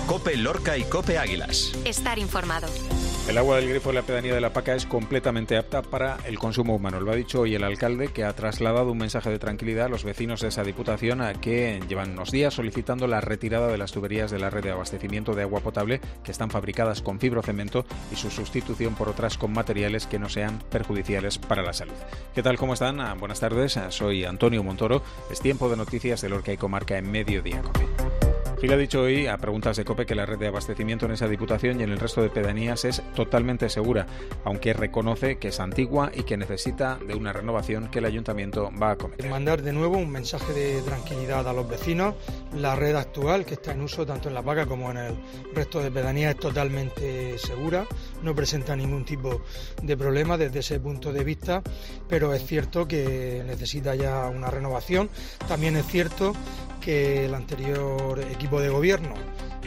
COPE Lorca y COPE Águilas. Estar informado. El agua del grifo de la pedanía de La Paca es completamente apta para el consumo humano. Lo ha dicho hoy el alcalde, que ha trasladado un mensaje de tranquilidad a los vecinos de esa diputación que llevan unos días solicitando la retirada de las tuberías de la red de abastecimiento de agua potable que están fabricadas con fibrocemento y su sustitución por otras con materiales que no sean perjudiciales para la salud. ¿Qué tal? ¿Cómo están? Buenas tardes. Soy Antonio Montoro. Es tiempo de noticias de Lorca y comarca en Mediodía COPE. Gil ha dicho hoy a preguntas de COPE que la red de abastecimiento en esa diputación y en el resto de pedanías es totalmente segura, aunque reconoce que es antigua y que necesita de una renovación que el ayuntamiento va a acometer. Mandar de nuevo un mensaje de tranquilidad a los vecinos. La red actual, que está en uso tanto en La Paca como en el resto de pedanías, es totalmente segura, no presenta ningún tipo de problema desde ese punto de vista, pero es cierto que necesita ya una renovación. También es cierto que el anterior equipo de gobierno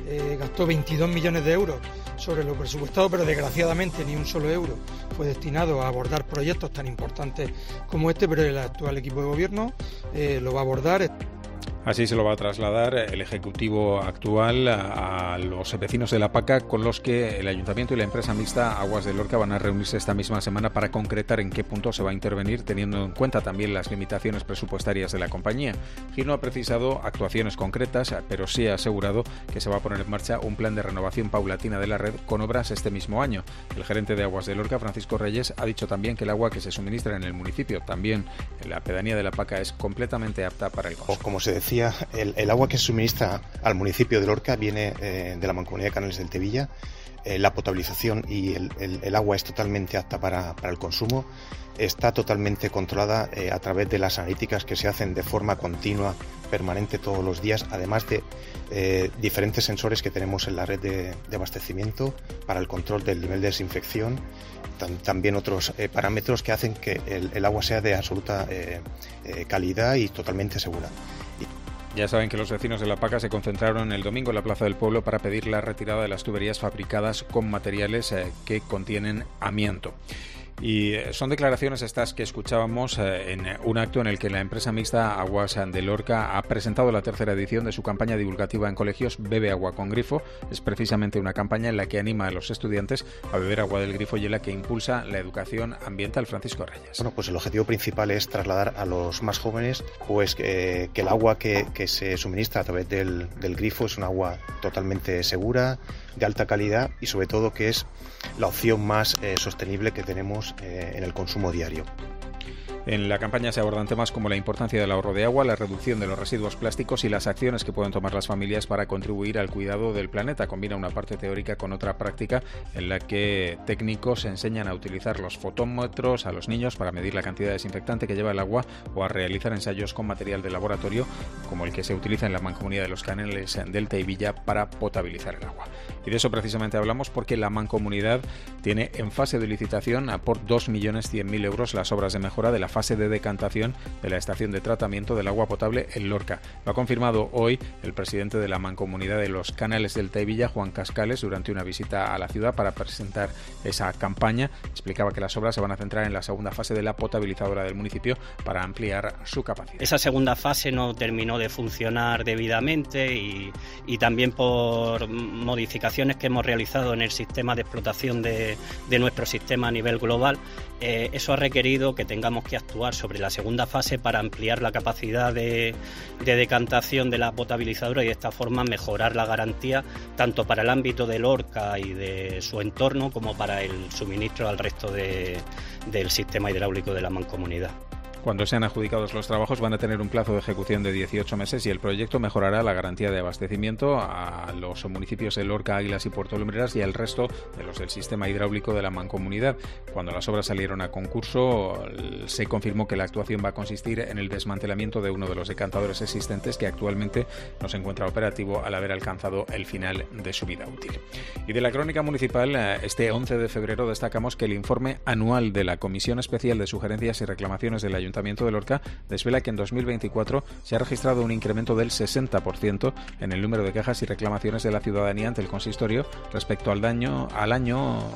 gastó 22 millones de euros sobre lo presupuestado, pero desgraciadamente ni un solo euro fue destinado a abordar proyectos tan importantes como este, pero el actual equipo de gobierno lo va a abordar. Así se lo va a trasladar el Ejecutivo actual a los vecinos de La Paca, con los que el Ayuntamiento y la empresa mixta Aguas de Lorca van a reunirse esta misma semana para concretar en qué punto se va a intervenir, teniendo en cuenta también las limitaciones presupuestarias de la compañía. Gil no ha precisado actuaciones concretas, pero sí ha asegurado que se va a poner en marcha un plan de renovación paulatina de la red con obras este mismo año. El gerente de Aguas de Lorca, Francisco Reyes, ha dicho también que el agua que se suministra en el municipio, también en la pedanía de La Paca, es completamente apta para el consumo. Como se decía, el agua que se suministra al municipio de Lorca viene de la Mancomunidad de Canales del Tevilla. La potabilización y el agua es totalmente apta para el consumo. Está totalmente controlada a través de las analíticas que se hacen de forma continua, permanente todos los días, además de diferentes sensores que tenemos en la red de abastecimiento para el control del nivel de desinfección. También otros parámetros que hacen que el agua sea de absoluta calidad y totalmente segura. Ya saben que los vecinos de La Paca se concentraron el domingo en la Plaza del Pueblo para pedir la retirada de las tuberías fabricadas con materiales que contienen amianto. Y son declaraciones estas que escuchábamos en un acto en el que la empresa mixta Aguas de Lorca ha presentado la tercera edición de su campaña divulgativa en colegios Bebe agua con grifo. Es precisamente una campaña en la que anima a los estudiantes a beber agua del grifo y en la que impulsa la educación ambiental. Francisco Reyes. Bueno, pues el objetivo principal es trasladar a los más jóvenes pues que el agua que se suministra a través del grifo es un agua totalmente segura, de alta calidad y sobre todo que es la opción más sostenible que tenemos en el consumo diario. En la campaña se abordan temas como la importancia del ahorro de agua, la reducción de los residuos plásticos y las acciones que pueden tomar las familias para contribuir al cuidado del planeta. Combina una parte teórica con otra práctica en la que técnicos enseñan a utilizar los fotómetros a los niños para medir la cantidad de desinfectante que lleva el agua o a realizar ensayos con material de laboratorio como el que se utiliza en la Mancomunidad de los Canales del Tevilla para potabilizar el agua. Y de eso precisamente hablamos porque la Mancomunidad tiene en fase de licitación por 2.100.000 euros las obras de mejora de la fase de decantación de la estación de tratamiento del agua potable en Lorca. Lo ha confirmado hoy el presidente de la Mancomunidad de los Canales del Tevilla, Juan Cascales, durante una visita a la ciudad para presentar esa campaña. Explicaba que las obras se van a centrar en la segunda fase de la potabilizadora del municipio para ampliar su capacidad. Esa segunda fase no terminó de funcionar debidamente y también por modificaciones que hemos realizado en el sistema de explotación de nuestro sistema a nivel global. Eso ha requerido que tengamos que actuar sobre la segunda fase para ampliar la capacidad de decantación de la potabilizadora y de esta forma mejorar la garantía tanto para el ámbito de Lorca y de su entorno como para el suministro al resto del sistema hidráulico de la Mancomunidad. Cuando sean adjudicados los trabajos van a tener un plazo de ejecución de 18 meses y el proyecto mejorará la garantía de abastecimiento a los municipios de Lorca, Águilas y Puerto Lumbreras y al resto de los del sistema hidráulico de la Mancomunidad. Cuando las obras salieron a concurso se confirmó que la actuación va a consistir en el desmantelamiento de uno de los decantadores existentes que actualmente no se encuentra operativo al haber alcanzado el final de su vida útil. Y de la crónica municipal, este 11 de febrero destacamos que el informe anual de la Comisión Especial de Sugerencias y Reclamaciones del Ayuntamiento de Lorca desvela que en 2024 se ha registrado un incremento del 60% en el número de quejas y reclamaciones de la ciudadanía ante el consistorio respecto al año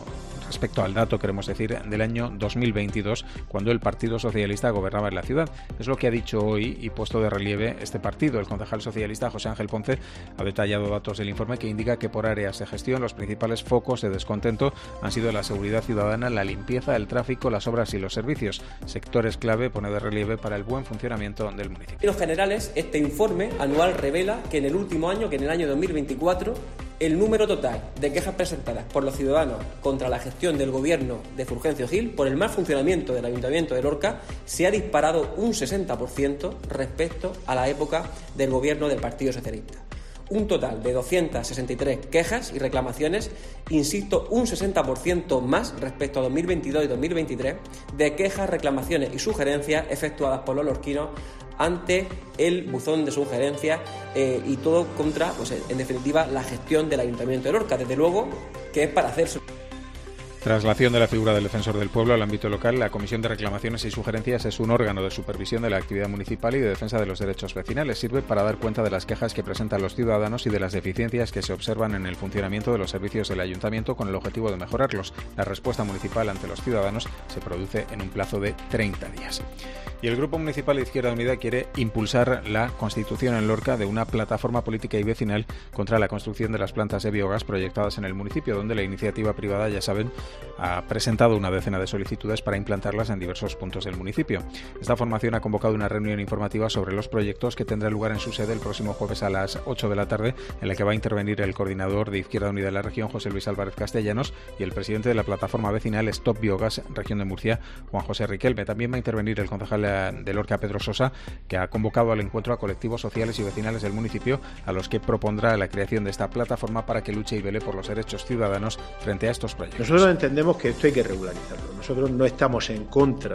respecto al dato, queremos decir, del año 2022, cuando el Partido Socialista gobernaba en la ciudad. Es lo que ha dicho hoy y puesto de relieve este partido. El concejal socialista José Ángel Ponce ha detallado datos del informe que indica que por áreas de gestión los principales focos de descontento han sido la seguridad ciudadana, la limpieza, el tráfico, las obras y los servicios. Sectores clave, pone de relieve, para el buen funcionamiento del municipio. En los generales, este informe anual revela que en el último año, que en el año 2024, el número total de quejas presentadas por los ciudadanos contra la gestión del gobierno de Fulgencio Gil por el mal funcionamiento del Ayuntamiento de Lorca se ha disparado un 60% respecto a la época del gobierno del Partido Socialista. Un total de 263 quejas y reclamaciones, insisto, un 60% más respecto a 2022 y 2023, de quejas, reclamaciones y sugerencias efectuadas por los lorquinos ante el buzón de sugerencias y todo contra, pues, en definitiva, la gestión del Ayuntamiento de Lorca. Desde luego que es para hacerse. Traslación de la figura del defensor del pueblo al ámbito local, la Comisión de Reclamaciones y Sugerencias es un órgano de supervisión de la actividad municipal y de defensa de los derechos vecinales. Sirve para dar cuenta de las quejas que presentan los ciudadanos y de las deficiencias que se observan en el funcionamiento de los servicios del ayuntamiento con el objetivo de mejorarlos. La respuesta municipal ante los ciudadanos se produce en un plazo de 30 días. Y el Grupo Municipal de Izquierda Unida quiere impulsar la constitución en Lorca de una plataforma política y vecinal contra la construcción de las plantas de biogás proyectadas en el municipio, donde la iniciativa privada, ya saben, ha presentado una decena de solicitudes para implantarlas en diversos puntos del municipio. Esta formación ha convocado una reunión informativa sobre los proyectos que tendrá lugar en su sede el próximo jueves a las 8 de la tarde, en la que va a intervenir el coordinador de Izquierda Unida de la región, José Luis Álvarez Castellanos, y el presidente de la plataforma vecinal Stop Biogas, región de Murcia, Juan José Riquelme. También va a intervenir el concejal de Lorca, Pedro Sosa, que ha convocado al encuentro a colectivos sociales y vecinales del municipio, a los que propondrá la creación de esta plataforma para que luche y vele por los derechos ciudadanos frente a estos proyectos. Nosotros entendemos que esto hay que regularizarlo. Nosotros no estamos en contra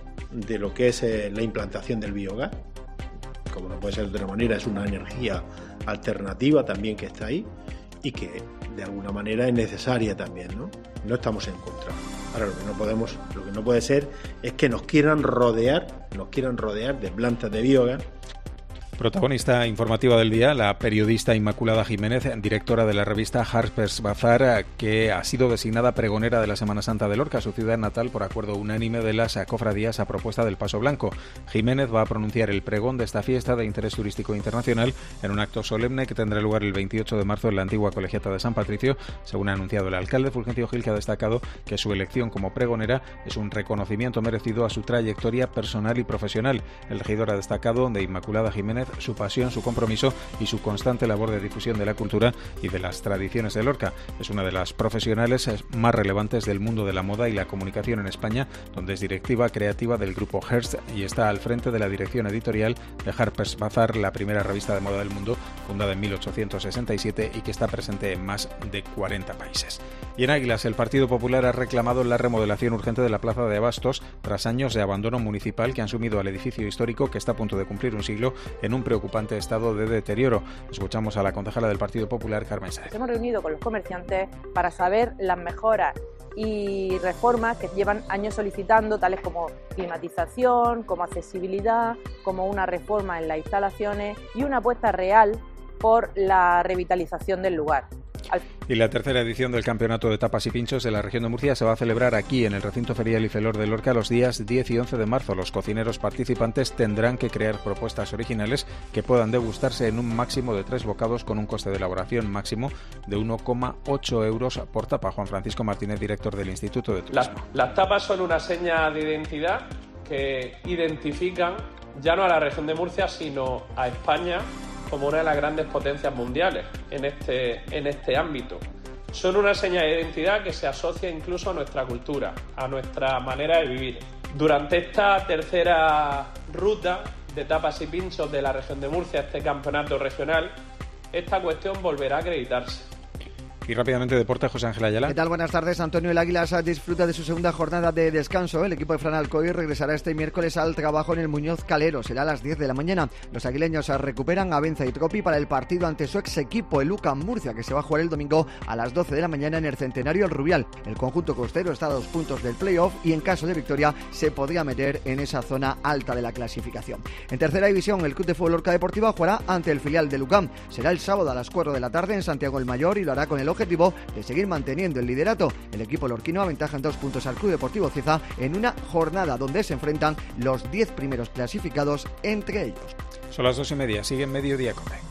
de lo que es la implantación del biogás, como no puede ser de otra manera, es una energía alternativa también que está ahí y que de alguna manera es necesaria también, ¿no? No estamos en contra. Ahora lo que no puede ser es que nos quieran rodear de plantas de biogás. Protagonista informativa del día, la periodista Inmaculada Jiménez, directora de la revista Harper's Bazaar, que ha sido designada pregonera de la Semana Santa de Lorca, su ciudad natal, por acuerdo unánime de las cofradías a propuesta del Paso Blanco. Jiménez va a pronunciar el pregón de esta fiesta de interés turístico internacional en un acto solemne que tendrá lugar el 28 de marzo en la antigua Colegiata de San Patricio, según ha anunciado el alcalde Fulgencio Gil, que ha destacado que su elección como pregonera es un reconocimiento merecido a su trayectoria personal y profesional. El regidor ha destacado de Inmaculada Jiménez su pasión, su compromiso y su constante labor de difusión de la cultura y de las tradiciones de Lorca. Es una de las profesionales más relevantes del mundo de la moda y la comunicación en España, donde es directiva creativa del grupo Hearst y está al frente de la dirección editorial de Harper's Bazaar, la primera revista de moda del mundo, fundada en 1867 y que está presente en más de 40 países. Y en Águilas, el Partido Popular ha reclamado la remodelación urgente de la Plaza de Abastos tras años de abandono municipal que han sumido al edificio histórico, que está a punto de cumplir un siglo, en un preocupante estado de deterioro. Escuchamos a la concejala del Partido Popular, Carmen Sáez. Hemos reunido con los comerciantes para saber las mejoras y reformas que llevan años solicitando, tales como climatización, como accesibilidad, como una reforma en las instalaciones y una apuesta real por la revitalización del lugar. Y la tercera edición del Campeonato de Tapas y Pinchos de la región de Murcia se va a celebrar aquí, en el recinto ferial y Felor de Lorca, los días 10 y 11 de marzo. Los cocineros participantes tendrán que crear propuestas originales que puedan degustarse en un máximo de 3 bocados con un coste de elaboración máximo de 1,8 euros por tapa. Juan Francisco Martínez, director del Instituto de Turismo. Las tapas son una seña de identidad que identifican ya no a la región de Murcia, sino a España como una de las grandes potencias mundiales en este ámbito. Son una seña de identidad que se asocia incluso a nuestra cultura, a nuestra manera de vivir. Durante esta tercera ruta de tapas y pinchos de la región de Murcia, este campeonato regional, esta cuestión volverá a acreditarse. Y rápidamente deporte, José Ángel Ayala. ¿Qué tal? Buenas tardes. Antonio el Águilas disfruta de su segunda jornada de descanso. El equipo de Fran Alcoy regresará este miércoles al trabajo en el Muñoz Calero. Será a las 10 de la mañana. Los aguileños recuperan a Benza y Tropi para el partido ante su ex equipo, el UCAM Murcia, que se va a jugar el domingo a las 12 de la mañana en el Centenario El Rubial. El conjunto costero está a 2 puntos del playoff y en caso de victoria se podría meter en esa zona alta de la clasificación. En tercera división, el Club de Fútbol Lorca Deportiva jugará ante el filial del UCAM. Será el sábado a las 4 de la tarde en Santiago el Mayor y lo hará con el objetivo de seguir manteniendo el liderato. El equipo lorquino aventaja en 2 puntos al Club Deportivo Cieza en una jornada donde se enfrentan los 10 primeros clasificados entre ellos. Son las 2:30, sigue en Mediodía Cope.